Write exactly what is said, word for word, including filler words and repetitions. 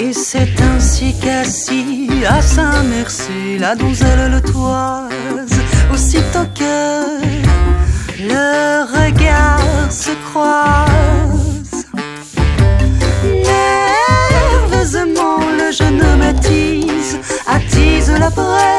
Et c'est ainsi qu'assis à Saint-Merci, la donzelle le toise, aussitôt que le regard se croise. Nerveusement le jeune homme attise, attise la presse.